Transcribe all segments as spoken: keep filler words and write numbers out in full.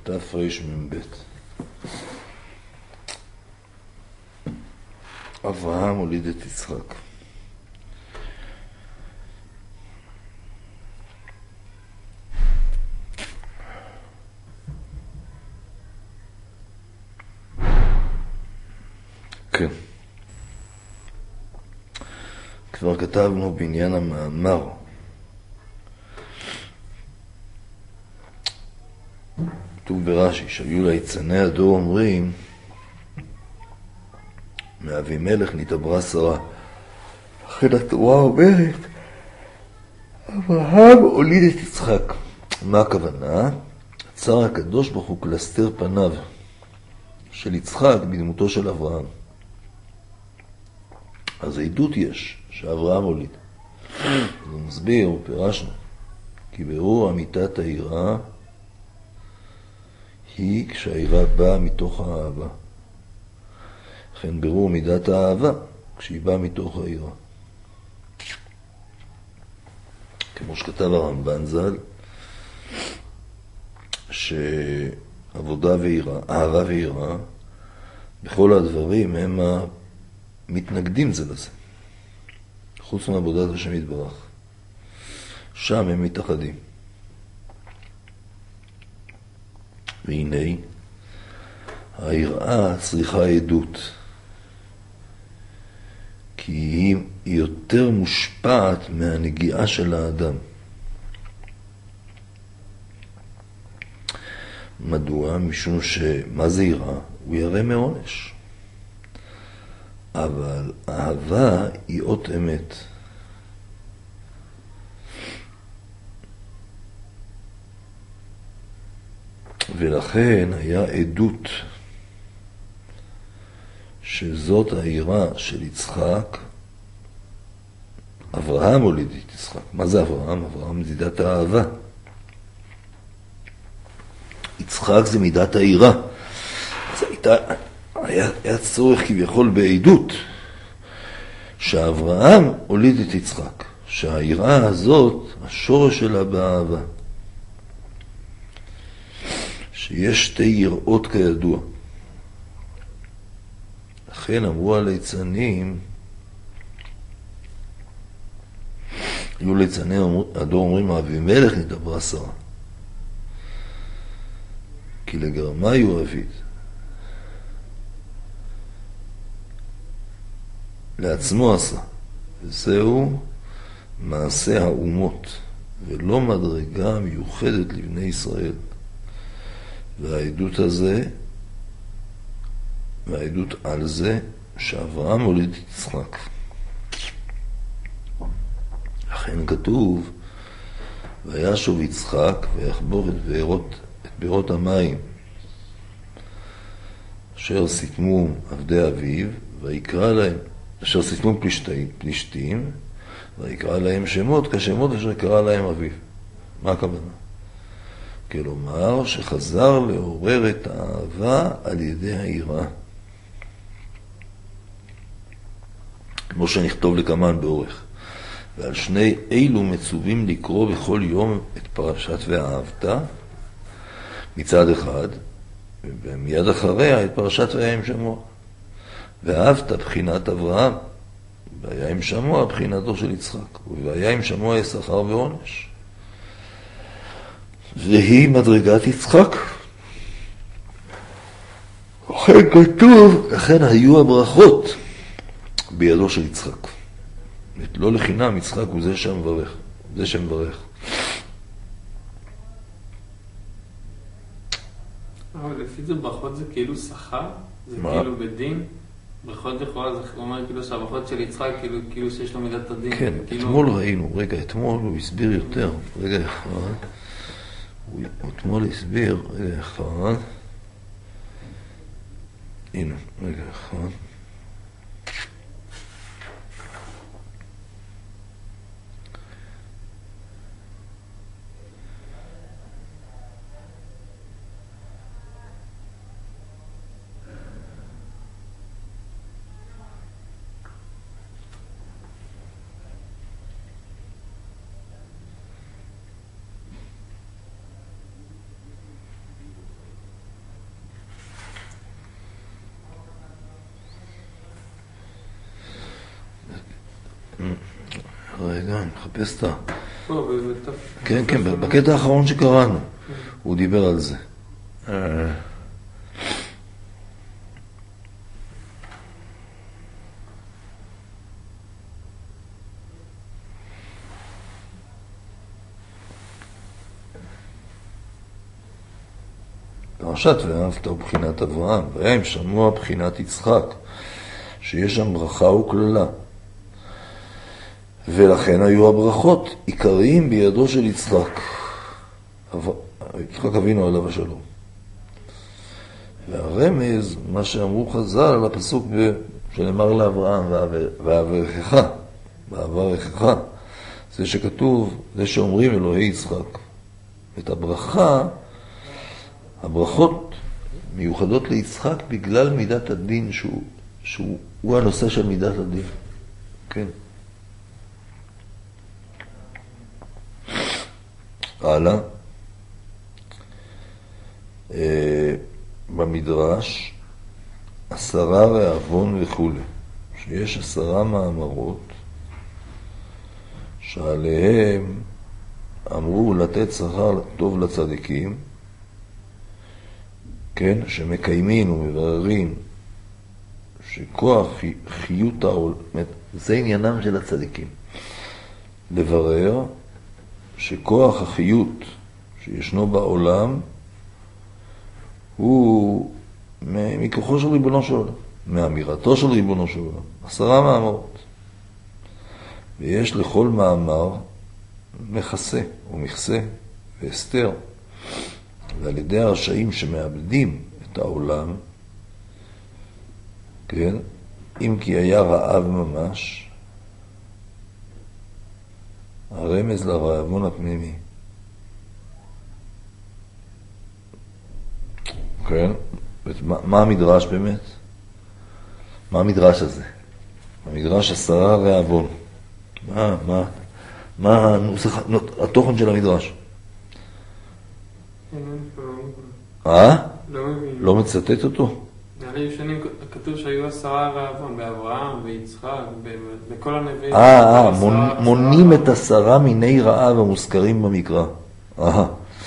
תרמ"ב. אברהם הוליד את יצחק. כן. כבר כתבנו בעניין המאמר. כתוב ברש"י, שהיו ליצני הדור אומרים, מאבימלך נתעברה שרה. לכן התורה אומרת, אברהם הוליד את יצחק. מה הכוונה? צר הקדוש ברוך הוא להסתר פניו של יצחק בדמותו של אברהם. אז העדות יש שאברהם הוליד. הוא מסביר, פירשנו, כי ברור אמיתת היראה היא כשהיראה באה מתוך האהבה. לכן ברור מידת האהבה כשהיא באה מתוך היראה. כמו שכתב הרמב"ן ז"ל, שעבודה ויראה, אהבה ויראה, בכל הדברים הם מתנגדים זה לזה. חוץ מעבודת השם יתברך. שם הם מתאחדים. והנה, היראה צריכה עדות. כי היא יותר מושפעת מהנגיעה של האדם. מדוע? משום שמה זה יראה? הוא ירא מעונש. אבל אהבה היא אות אמת. ולכן היה עדות שזאת היראה של יצחק. אברהם הוליד את יצחק. מה זה אברהם? אברהם מידת האהבה. יצחק זה מידת היראה. אז הייתה, היה, היה צורך כביכול בעדות שאברהם הוליד את יצחק. שהיראה הזאת, השורש שלה באהבה. שיש שתי יראות כידוע. לכן אמרו הליצנים, היו ליצני הדור אומרים, אבימלך נתעברה שרה. כי לגרמה הוא אביד. לעצמו עשה. וזהו מעשה האומות, ולא מדרגה מיוחדת לבני ישראל. והעדות הזה, והעדות על זה, שאברהם הוליד את יצחק. לכן כתוב, וישוב יצחק ויחבור את בארות, את בארות המים, אשר סיתמו עבדי אביו, ויקרא להם, אשר סיתמו פלישתים, פלישתים, ויקרא להם שמות, כשמות אשר קרא להם אביו. מה הכוונה? כלומר, שחזר לעורר את האהבה על ידי היראה. כמו שנכתוב לקמן באורך. ועל שני אילו מצווים לקרוא בכל יום את פרשת ואהבת, מצד אחד, ומיד אחריה את פרשת והיה עם שמוע. ואהבת בחינת אברהם, והיה עם שמוע בחינתו של יצחק, והיה עם שמוע יששכר ועונש. והיא מדרגת יצחק. לכן כתוב, לכן היו הברכות בידו של יצחק. לא לחינם, יצחק הוא זה שמברך, זה שמברך. אבל לפי זה ברכות זה כאילו שכר? זה מה? כאילו בדין? ברכות לכאורה זה אומר כאילו שהברכות של יצחק כאילו, כאילו שיש לו מידת הדין. כן, כאילו... אתמול ראינו, רגע, אתמול הוא הסביר יותר, רגע אחד, הוא אתמול הסביר, רגע אחד, הנה, רגע אחד, רגע, אני מחפש את ה... פה, בטח. כן, כן, בקטע האחרון שקראנו, הוא דיבר על זה. פרשת ואהבת הוא בחינת אברהם, והם שמוע בחינת יצחק, שיש שם ברכה וכללה. ולכן היו הברכות עיקריים בידו של יצחק, יצחק אבינו עליו השלום. והרמז, מה שאמרו חז"ל על הפסוק שנאמר לאברהם, ואברכך, ואברכך, זה שכתוב, זה שאומרים אלוהי יצחק. את הברכה, הברכות מיוחדות ליצחק בגלל מידת הדין שהוא, שהוא הוא הנושא של מידת הדין. כן. הלאה. אה, במדרש עשרה רעבון וכו', שיש עשרה מאמרות שעליהם אמרו לתת שכר טוב לצדיקים, כן, שמקיימים ומבררים שכוח חיות העולם, זה עניינם של הצדיקים, לברר שכוח החיות שישנו בעולם הוא מכוחו של ריבונו של עולם, מאמירתו של ריבונו של עולם, עשרה מאמרות. ויש לכל מאמר מכסה או מכסה והסתר. ועל ידי הרשעים שמאבדים את העולם, כן, אם כי היה רעב ממש, הרמז לרעבון הפנימי. כן, מה, מה המדרש באמת? מה המדרש הזה? המדרש עשרה רעבון. מה, מה, מה הנוסח, התוכן של המדרש? אה? לא מבין. לא מצטט אותו? נראה לי שנים כתוב שהיו עשרה רעבון, באברהם, ביצחק, בכל הנביאים. אה, אה, מונים את עשרה מיני רעב המוזכרים במקרא. אה.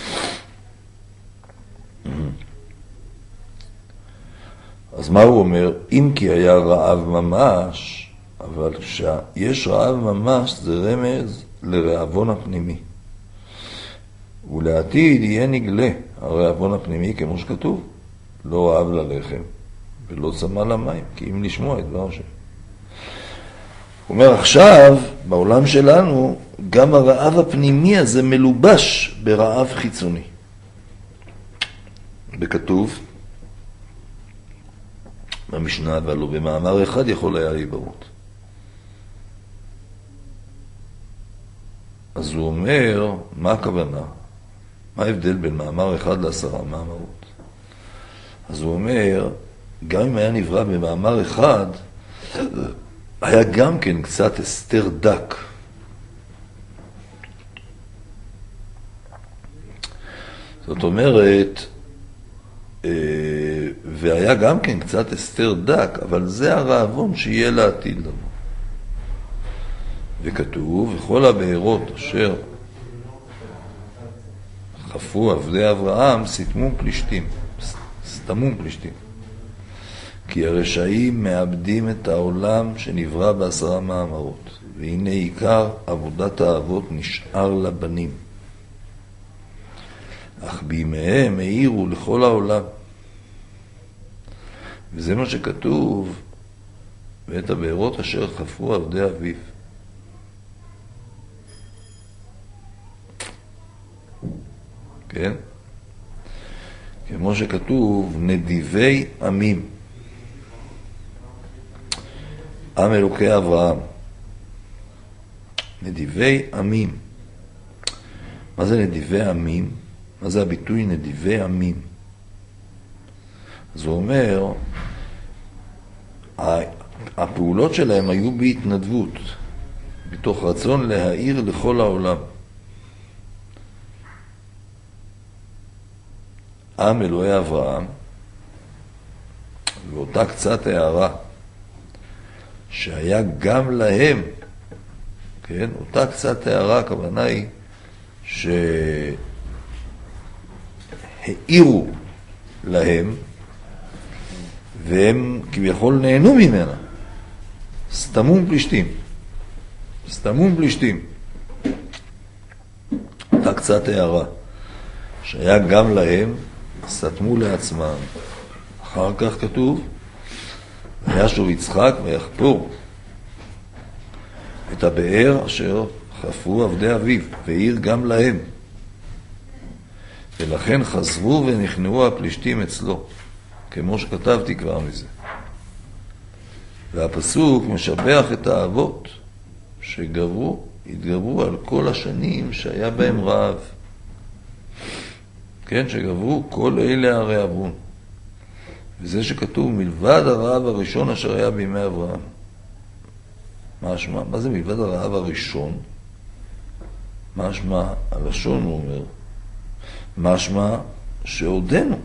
אז מה הוא אומר? אם כי היה רעב ממש, אבל כשיש רעב ממש זה רמז לרעבון הפנימי. ולעתיד יהיה נגלה הרעבון הפנימי כמו שכתוב, לא רעב ללחם ולא צמא למים, כי אם לשמוע את דבר השם. הוא אומר עכשיו, בעולם שלנו, גם הרעב הפנימי הזה מלובש ברעב חיצוני. בכתוב, במשנה, אבל במאמר אחד יכול היה להיברות. אז הוא אומר, מה הכוונה? מה ההבדל בין מאמר אחד לעשרה מאמרות? אז הוא אומר, גם אם היה נברא במאמר אחד, היה גם כן קצת הסתר דק. זאת אומרת, והיה גם כן קצת הסתר דק, אבל זה הרעבון שיהיה לעתיד לבוא. וכתוב, וכל הבארות אשר חפו עבדי אברהם, סתמו פלישתים, סתמו פלישתים. כי הרשעים מאבדים את העולם שנברא בעשרה מאמרות, והנה עיקר עבודת האבות נשאר לבנים. אך בימיהם העירו לכל העולם. וזה מה שכתוב, ואת הבארות אשר חפו עבדי אביו. כן? כמו שכתוב, נדיבי עמים. עם אלוקי אברהם. נדיבי עמים. מה זה נדיבי עמים? מה זה הביטוי נדיבי עמים? אז הוא אומר, הפעולות שלהם היו בהתנדבות, בתוך רצון להאיר לכל העולם. עם אלוהי אברהם, ואותה קצת הערה, שהיה גם להם כן? אותה קצת הערה, הכוונה היא שהעירו להם, והם כביכול נהנו ממנה. סתמום פלישתים. סתמום פלישתים. אותה קצת הערה, שהיה גם להם, סתמו לעצמם. אחר כך כתוב, וישוב יצחק ויחפור את הבאר אשר חפרו עבדי אביו, והעיר גם להם. ולכן חזרו ונכנעו הפלישתים אצלו, כמו שכתבתי כבר מזה. והפסוק משבח את האבות שגברו, התגברו על כל השנים שהיה בהם רעב. כן, שגברו כל אלה הרי עברון. וזה שכתוב מלבד הרעב הראשון אשר היה בימי אברהם. מה השמע? מה זה מלבד הרעב הראשון? מה השמע? הלשון הוא אומר. מה השמע? שעודנו.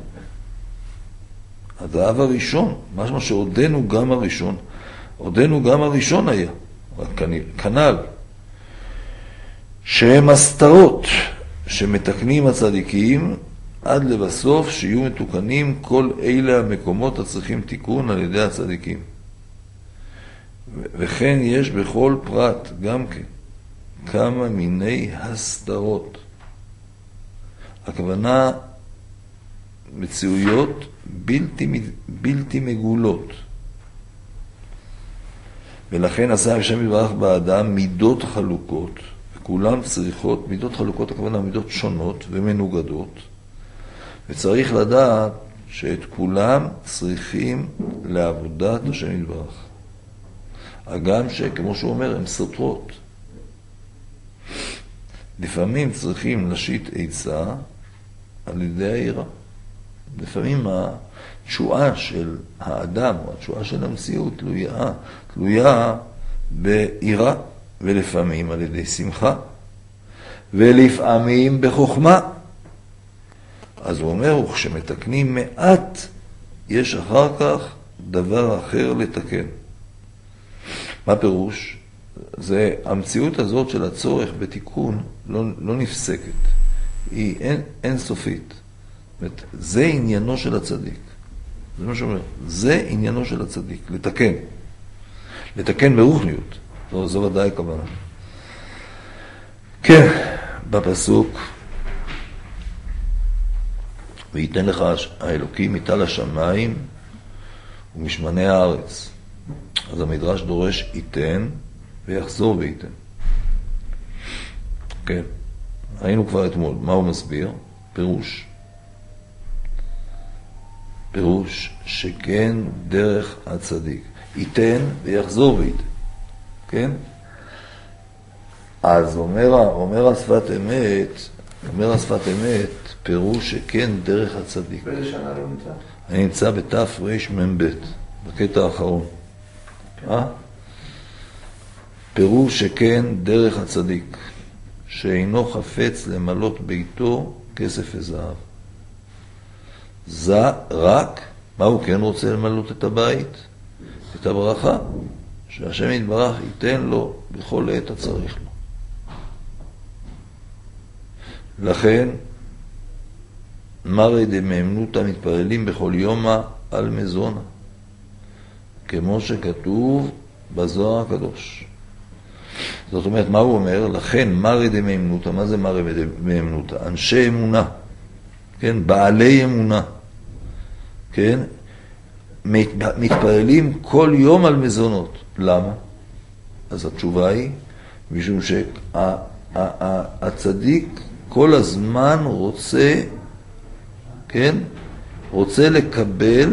הרעב הראשון. מה השמע? שעודנו גם הראשון. עודנו גם הראשון היה. רק כנ"ל. שהם הסתרות שמתקנים הצדיקים עד לבסוף שיהיו מתוקנים כל אלה המקומות הצריכים תיקון על ידי הצדיקים. וכן יש בכל פרט גם כן כמה מיני הסתרות. הכוונה מציאויות בלתי, בלתי מגולות. ולכן עשה השם יתברך באדם מידות חלוקות, וכולם צריכות, מידות חלוקות הכוונה מידות שונות ומנוגדות, וצריך לדעת שאת כולם צריכים לעבודת השם יתברך. הגם שכמו שהוא אומר הן סותרות. לפעמים צריכים להשית עצה על ידי העירה. לפעמים התשועה של האדם או התשועה של המציאות תלויה, תלויה בעירה, ולפעמים על ידי שמחה, ולפעמים בחוכמה. אז הוא אומר, וכשמתקנים מעט, יש אחר כך דבר אחר לתקן. מה פירוש? זה המציאות הזאת של הצורך בתיקון לא, לא נפסקת. היא אין, אין סופית. זאת, זה עניינו של הצדיק. זה מה שאומר. זה עניינו של הצדיק, לתקן. לתקן ברוחניות. זו, זו ודאי כוונה. כן, בפסוק, וייתן לך האלוקים מטל השמיים ומשמני הארץ. אז המדרש דורש ייתן ויחזור וייתן. כן, ראינו כבר אתמול. מה הוא מסביר? פירוש. פירוש שכן דרך הצדיק. ייתן ויחזור וייתן. כן? אז אומר, אומר השפת אמת, אומר השפת אמת, פירוש שכן דרך הצדיק. באיזה שנה לא נמצא? אני נמצא בתף רש ממבט, בקטע האחרון. אה? פירוש שכן דרך הצדיק, שאינו חפץ למלות ביתו כסף וזהב. זה רק, מה הוא כן רוצה למלות את הבית? את הברכה, שהשם יתברך ייתן לו בכל עת הצריך לו. לכן, מרי דמאמנותא מתפללים בכל יומא על מזונה, כמו שכתוב בזוהר הקדוש. זאת אומרת, מה הוא אומר? לכן מרי דמאמנותא, מה זה מרי דמאמנותא? אנשי אמונה, כן? בעלי אמונה, כן? מתפללים כל יום על מזונות. למה? אז התשובה היא, משום שהצדיק כל הזמן רוצה, כן? רוצה לקבל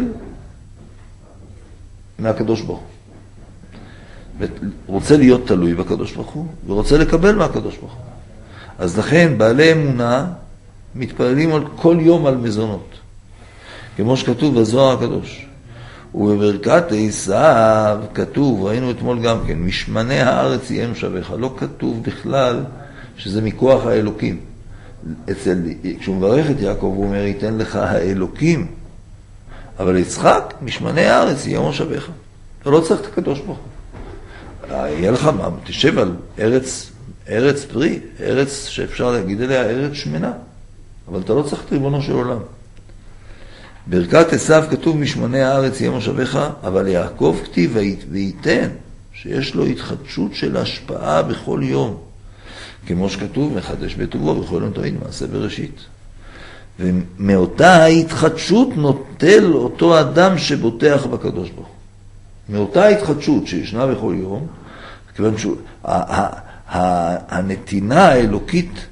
מהקדוש ברוך הוא. רוצה להיות תלוי בקדוש ברוך הוא, ורוצה לקבל מהקדוש ברוך הוא. אז לכן בעלי אמונה מתפללים על כל יום על מזונות. כמו שכתוב בזוהר הקדוש. ובברכת עשיו כתוב, ראינו אתמול גם כן, משמני הארץ יהיה משבך. לא כתוב בכלל שזה מכוח האלוקים. אצל, כשהוא מברך את יעקב הוא אומר, ייתן לך האלוקים. אבל יצחק, משמני הארץ יהיה משבך. אתה לא צריך את הקדוש ברוך הוא. יהיה לך, תשב על ארץ, ארץ פרי, ארץ שאפשר להגיד אליה ארץ שמנה, אבל אתה לא צריך את ריבונו של עולם. ברכת עשיו כתוב משמני הארץ יהיה מושבך, אבל יעקב כתיב וייתן, שיש לו התחדשות של השפעה בכל יום. כמו שכתוב, מחדש בטובו בכל יום תמיד, מעשה בראשית. ומאותה ההתחדשות נוטל אותו אדם שבוטח בקדוש ברוך הוא. מאותה ההתחדשות שישנה בכל יום, כיוון שהוא, הנתינה האלוקית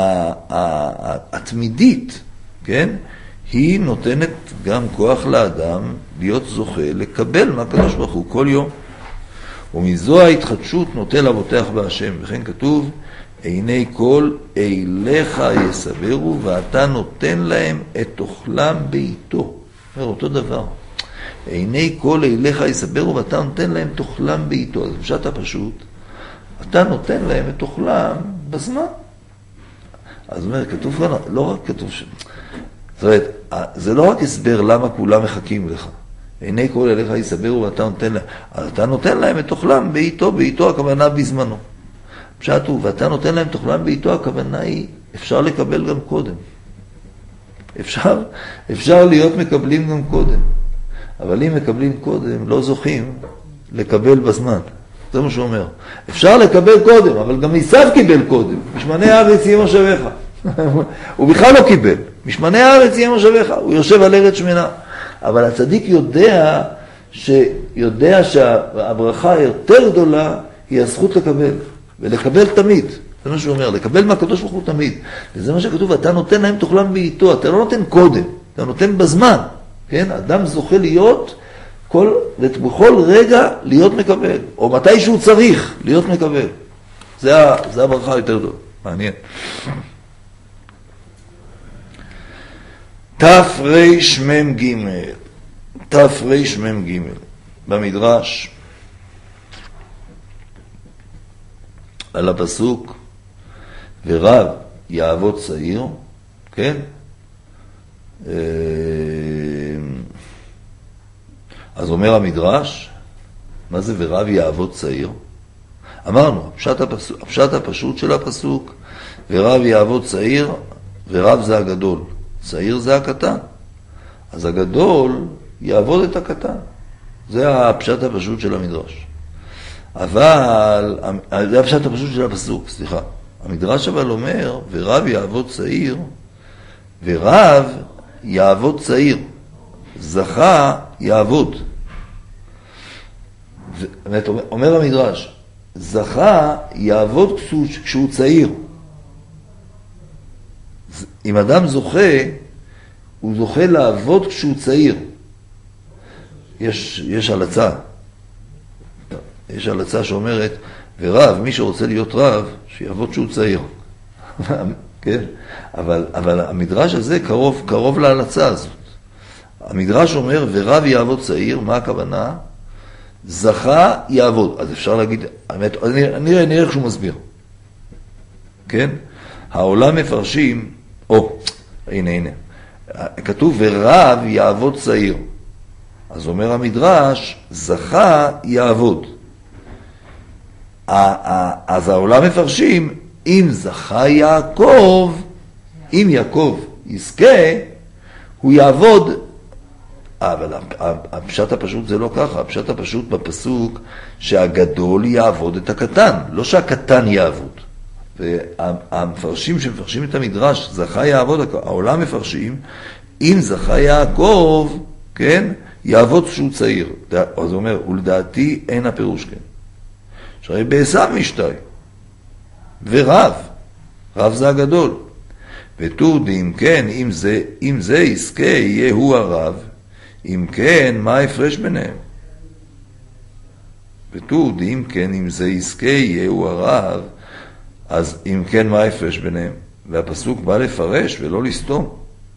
התמידית, כן? היא נותנת גם כוח לאדם להיות זוכה לקבל מהקדוש ברוך הוא כל יום. ומזו ההתחדשות נוטל הבוטח בהשם, וכן כתוב, עיני כל אליך יסברו, ואתה נותן להם את אוכלם בעיתו. אומר אותו דבר. עיני כל אליך יסברו, ואתה נותן להם את אוכלם בעיתו. אז פשט הפשוט, אתה נותן להם את אוכלם בזמן. אז אומר, כתוב כאן, לא רק כתוב שם. זאת אומרת, זה לא רק הסבר למה כולם מחכים לך. עיני כל אליך יסברו, ואתה נותן להם, אתה נותן להם את אוכלם בעיתו, בעיתו הכוונה בזמנו. פשט הוא, ואתה נותן להם את אוכלם בעיתו, הכוונה היא, אפשר לקבל גם קודם. אפשר, אפשר להיות מקבלים גם קודם. אבל אם מקבלים קודם, לא זוכים לקבל בזמן. זה מה שהוא אומר. אפשר לקבל קודם, אבל גם עשיו קיבל קודם. משמני הארץ יהיה מושבך. הוא בכלל לא קיבל. משמני הארץ יהיה מושבך. הוא יושב על ארץ שמנה. אבל הצדיק יודע, שיודע שהברכה היותר גדולה היא הזכות לקבל. ולקבל תמיד. זה מה שהוא אומר. לקבל מהקדוש ברוך הוא תמיד. וזה מה שכתוב, אתה נותן להם תאכלם בעיתו. אתה לא נותן קודם. אתה נותן בזמן. כן? אדם זוכה להיות, כל, בכל רגע להיות מקבל, או מתי שהוא צריך להיות מקבל. זה, זה הברכה יותר טוב. מעניין. תרש מם ג' תרש מם ג' במדרש על הפסוק ורב יעבוד צעיר, כן? אז אומר המדרש, מה זה ורב יעבוד צעיר? אמרנו, הפשט, הפסוק, הפשט הפשוט של הפסוק, ורב יעבוד צעיר, ורב זה הגדול, צעיר זה הקטן. אז הגדול יעבוד את הקטן. זה הפשט הפשוט של המדרש. אבל, זה הפשט הפשוט של הפסוק, סליחה. המדרש אבל אומר, ורב יעבוד צעיר, ורב יעבוד צעיר, זכה יעבוד. באמת, אומר המדרש, זכה יעבוד כשהוא צעיר. אם אדם זוכה, הוא זוכה לעבוד כשהוא צעיר. יש, יש הלצה. יש הלצה שאומרת, ורב, מי שרוצה להיות רב, שיעבוד כשהוא צעיר. כן? אבל, אבל המדרש הזה קרוב, קרוב להלצה הזאת. המדרש אומר, ורב יעבוד צעיר, מה הכוונה? זכה יעבוד. אז אפשר להגיד, האמת, נראה, נראה איך שהוא מסביר. כן? העולם מפרשים, או, הנה, הנה. כתוב, ורב יעבוד צעיר. אז אומר המדרש, זכה יעבוד. אז העולם מפרשים, אם זכה יעקב, אם יעקב יזכה, הוא יעבוד. אבל הפשט הפשוט זה לא ככה. הפשט הפשוט בפסוק שהגדול יעבוד את הקטן, לא שהקטן יעבוד. והמפרשים שמפרשים את המדרש, זכה יעבוד, העולם מפרשים, אם זכה יעקב, כן, יעבוד כשהוא צעיר. אז הוא אומר, ולדעתי אין הפירוש כן. שהרי בעשיו משתי, ורב, רב זה הגדול. ותוד, אם כן, אם זה, אם זה יזכה, יהיה הוא הרב, אם כן, מה ההפרש ביניהם? ותוד, אם כן, אם זה יזכה, יהיה הוא הרב, אז אם כן, מה ההפרש ביניהם? והפסוק בא לפרש ולא לסתום.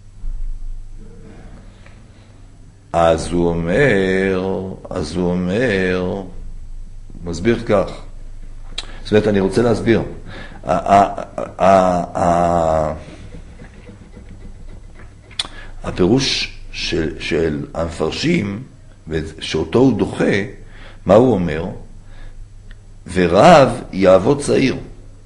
אז הוא אומר, אז הוא אומר, מסביר כך. זאת אומרת, אני רוצה להסביר. הפירוש של, של המפרשים, שאותו הוא דוחה, מה הוא אומר? ורב יעבוד צעיר.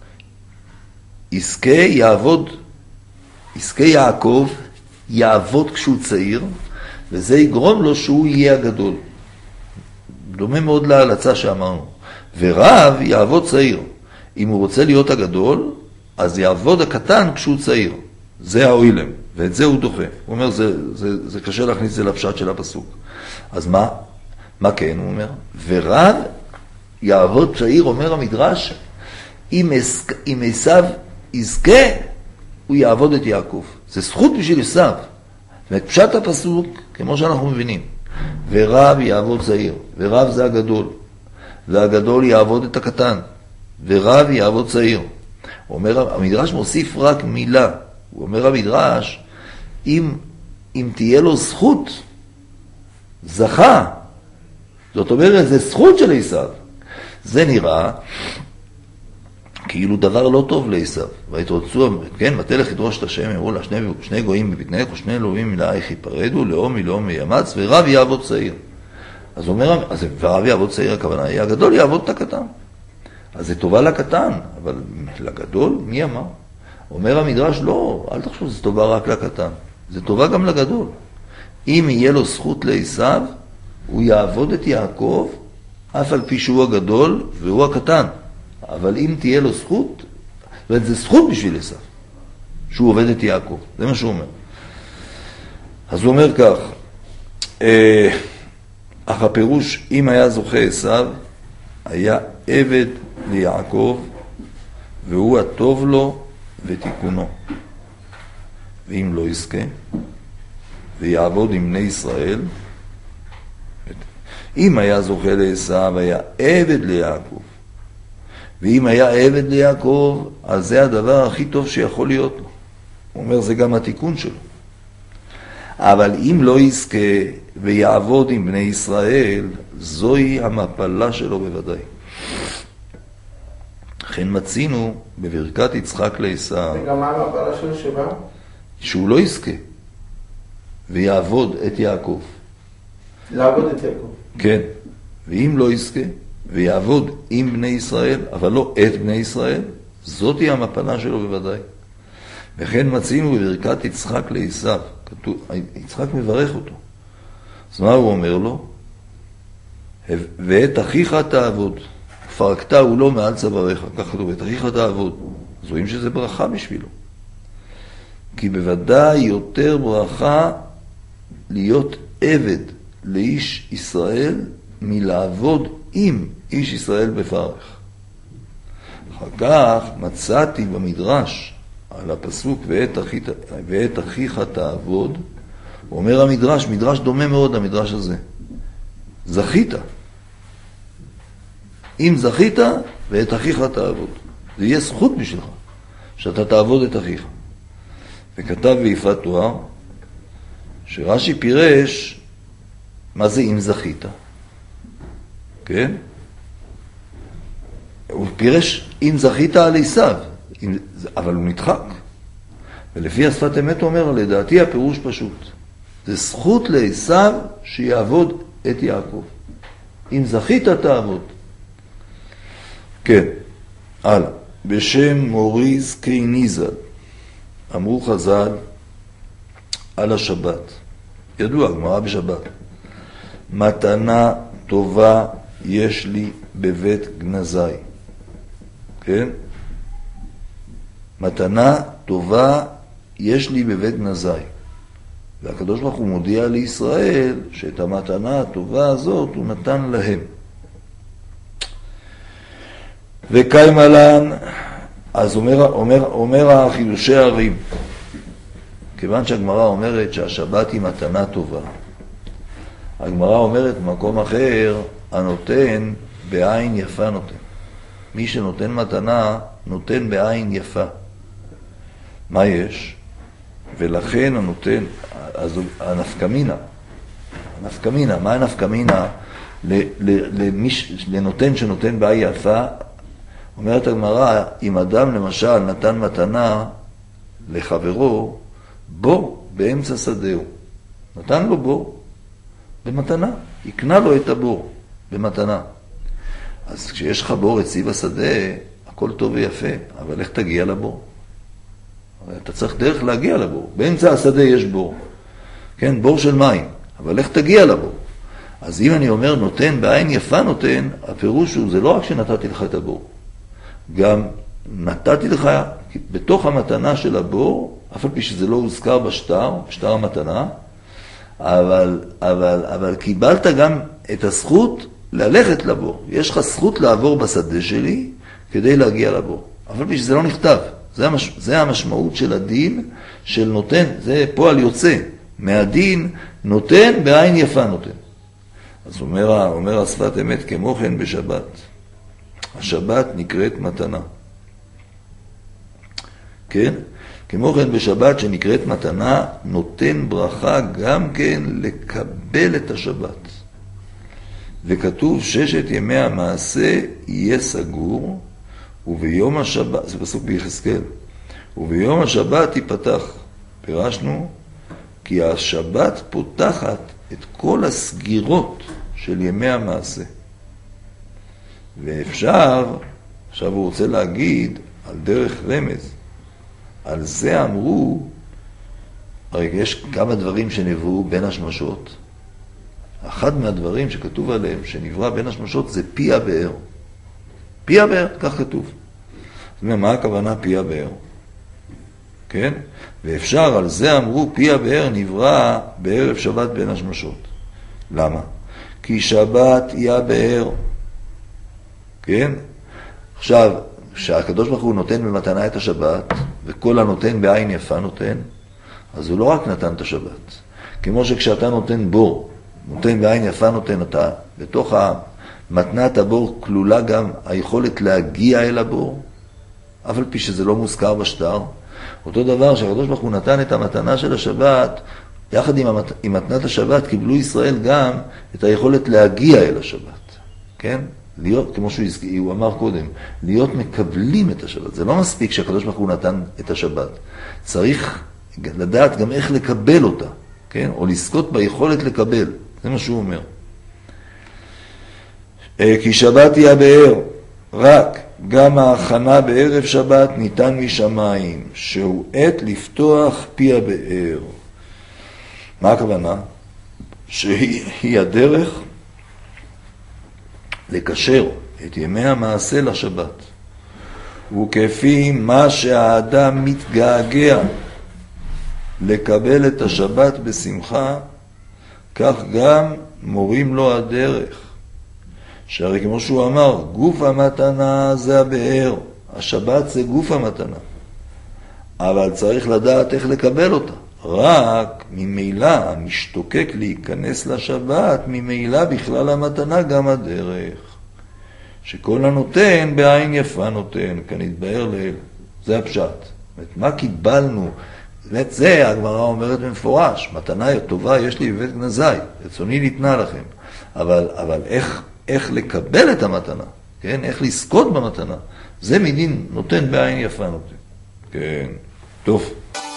יזכה יעבוד, יזכה יעקב יעבוד כשהוא צעיר, וזה יגרום לו שהוא יהיה הגדול. דומה מאוד להלצה שאמרנו. ורב יעבוד צעיר. אם הוא רוצה להיות הגדול, אז יעבוד הקטן כשהוא צעיר. זה האוילם, ואת זה הוא דוחה. הוא אומר, זה, זה, זה קשה להכניס את זה לפשט של הפסוק. אז מה? מה כן, הוא אומר? ורב יעבוד צעיר, אומר המדרש, אם, אס, אם עשיו יזכה, הוא יעבוד את יעקב. זה זכות בשביל עשיו. זאת פשט הפסוק, כמו שאנחנו מבינים. ורב יעבוד צעיר, ורב זה הגדול, והגדול יעבוד את הקטן, ורב יעבוד צעיר. אומר, המדרש מוסיף רק מילה. הוא אומר המדרש, אם, אם תהיה לו זכות, זכה. זאת אומרת, זה זכות של עשיו. זה נראה כאילו דבר לא טוב לעשיו. ויתרוצו, כן, ותלך ידרוש את השם, אמרו לה, שני, שני גויים בבטנך, ושני אלוהים מלאייך ייפרדו, לאום מלאום מימץ, ורב יעבוד צעיר. אז אומר, אז ורב יעבוד צעיר, הכוונה היא, הגדול יעבוד את הקטן. אז זה טובה לקטן, אבל לגדול, מי אמר? אומר המדרש, לא, אל תחשוב, זה טובה רק לקטן. זה טובה גם לגדול. אם יהיה לו זכות לעשיו, הוא יעבוד את יעקב, אף על פי שהוא הגדול והוא הקטן. אבל אם תהיה לו זכות, זאת אומרת, זה זכות בשביל עשיו, שהוא עובד את יעקב. זה מה שהוא אומר. אז הוא אומר כך, אה, אך הפירוש, אם היה זוכה עשיו, היה עבד ליעקב, והוא הטוב לו ותיקונו. ואם לא יזכה, ויעבוד עם בני ישראל, אם היה זוכה לעשיו, היה עבד ליעקב. ואם היה עבד ליעקב, אז זה הדבר הכי טוב שיכול להיות לו. הוא אומר, זה גם התיקון שלו. אבל אם לא יזכה ויעבוד עם בני ישראל, זוהי המפלה שלו בוודאי. לכן מצינו בברכת יצחק לעשיו. וגם מה המפלה שלו שבה? שהוא לא יזכה ויעבוד את יעקב. לעבוד את יעקב. כן. ואם לא יזכה ויעבוד עם בני ישראל, אבל לא את בני ישראל, זאת היא המפלה שלו בוודאי. וכן מצינו בברכת יצחק לעשיו. כתוב, יצחק מברך אותו. אז מה הוא אומר לו? ואת אחיך תעבוד. פרקת הוא לא מעל צוואריך. כך כתוב, את אחיך תעבוד. אז רואים שזה ברכה בשבילו. כי בוודאי יותר ברכה להיות עבד לאיש ישראל מלעבוד עם איש ישראל בפרך. אחר כך מצאתי במדרש על הפסוק ואת, אחי, ואת אחיך תעבוד, אומר המדרש, מדרש דומה מאוד למדרש הזה. זכית. אם זכית, ואת אחיך תעבוד. זה יהיה זכות בשבילך, שאתה תעבוד את אחיך. וכתב ביפת תואר, שרש"י פירש, מה זה אם זכית? כן? הוא פירש אם זכית על עשיו, אבל הוא נדחק. ולפי השפת אמת הוא אומר, לדעתי הפירוש פשוט. זה זכות לעשיו שיעבוד את יעקב. אם זכית תעבוד. כן, הלאה. בשם מוריז קייניזל, אמרו חז"ל על השבת. ידוע, גמרא בשבת. מתנה טובה יש לי בבית גנזי. כן? מתנה טובה יש לי בבית גנזי. והקדוש ברוך הוא מודיע לישראל שאת המתנה הטובה הזאת הוא נתן להם. וקיימלן, אז אומר, אומר, אומר החידושי הערים, כיוון שהגמרא אומרת שהשבת היא מתנה טובה, הגמרא אומרת במקום אחר, הנותן בעין יפה נותן. מי שנותן מתנה, נותן בעין יפה. מה יש? ולכן הנותן, אז הנפקמינה, הנפקמינה, מה הנפקמינה לנותן שנותן בעין יפה? אומרת הגמרא, אם אדם למשל נתן מתנה לחברו, בור באמצע שדהו. נתן לו בור במתנה, יקנה לו את הבור במתנה. אז כשיש לך בור אצלי בשדה, הכל טוב ויפה, אבל איך תגיע לבור? אתה צריך דרך להגיע לבור. באמצע השדה יש בור. כן, בור של מים, אבל איך תגיע לבור? אז אם אני אומר נותן בעין יפה נותן, הפירוש הוא, זה לא רק שנתתי לך את הבור, גם נתתי לך בתוך המתנה של הבור, אף על פי שזה לא הוזכר בשטר, בשטר המתנה, אבל, אבל, אבל קיבלת גם את הזכות ללכת לבור. יש לך זכות לעבור בשדה שלי כדי להגיע לבור. אף על פי שזה לא נכתב. זה, המש, זה המשמעות של הדין של נותן, זה פועל יוצא. מהדין נותן בעין יפה נותן. אז אומר, אומר השפת אמת, כמו כן בשבת. השבת נקראת מתנה. כן? כמו כן בשבת שנקראת מתנה, נותן ברכה גם כן לקבל את השבת. וכתוב ששת ימי המעשה יהיה סגור, וביום השבת, זה פסוק ביחזקאל, וביום השבת ייפתח. פירשנו, כי השבת פותחת את כל הסגירות של ימי המעשה. ואפשר, עכשיו הוא רוצה להגיד על דרך רמז, על זה אמרו, הרי יש כמה דברים שנבראו בין השמשות. אחד מהדברים שכתוב עליהם שנברא בין השמשות זה פי הבאר. פי הבאר, כך כתוב. זאת אומרת, מה הכוונה פי הבאר? כן? ואפשר, על זה אמרו, פי הבאר נברא בערב שבת בין השמשות. למה? כי שבת היא הבאר. כן? עכשיו, שהקדוש ברוך הוא נותן במתנה את השבת, וכל הנותן בעין יפה נותן, אז הוא לא רק נתן את השבת. כמו שכשאתה נותן בור, נותן בעין יפה נותן אתה, בתוך מתנת הבור כלולה גם היכולת להגיע אל הבור, אף על פי שזה לא מוזכר בשטר. אותו דבר שהקדוש ברוך הוא נתן את המתנה של השבת, יחד עם, המת... עם מתנת השבת קיבלו ישראל גם את היכולת להגיע אל השבת. כן? להיות, כמו שהוא הוא אמר קודם, להיות מקבלים את השבת. זה לא מספיק שהקדוש ברוך הוא נתן את השבת. צריך לדעת גם איך לקבל אותה, כן? או לזכות ביכולת לקבל. זה מה שהוא אומר. כי שבת היא הבאר, רק גם ההכנה בערב שבת ניתן משמיים, שהוא עת לפתוח פי הבאר. מה הכוונה? שהיא הדרך לקשר את ימי המעשה לשבת. וכפי מה שהאדם מתגעגע לקבל את השבת בשמחה, כך גם מורים לו הדרך. שהרי כמו שהוא אמר, גוף המתנה זה הבאר, השבת זה גוף המתנה. אבל צריך לדעת איך לקבל אותה. רק ממילא המשתוקק להיכנס לשבת, ממילא בכלל המתנה גם הדרך. שכל הנותן בעין יפה נותן, כאן יתבהר לאל. זה הפשט. זאת, מה קיבלנו? באמת זה, הגמרא אומרת במפורש, מתנה טובה יש לי בבית גנזי, רצוני ניתנה לכם. אבל, אבל איך, איך לקבל את המתנה? כן? איך לזכות במתנה? זה מדין נותן בעין יפה נותן. כן. טוב.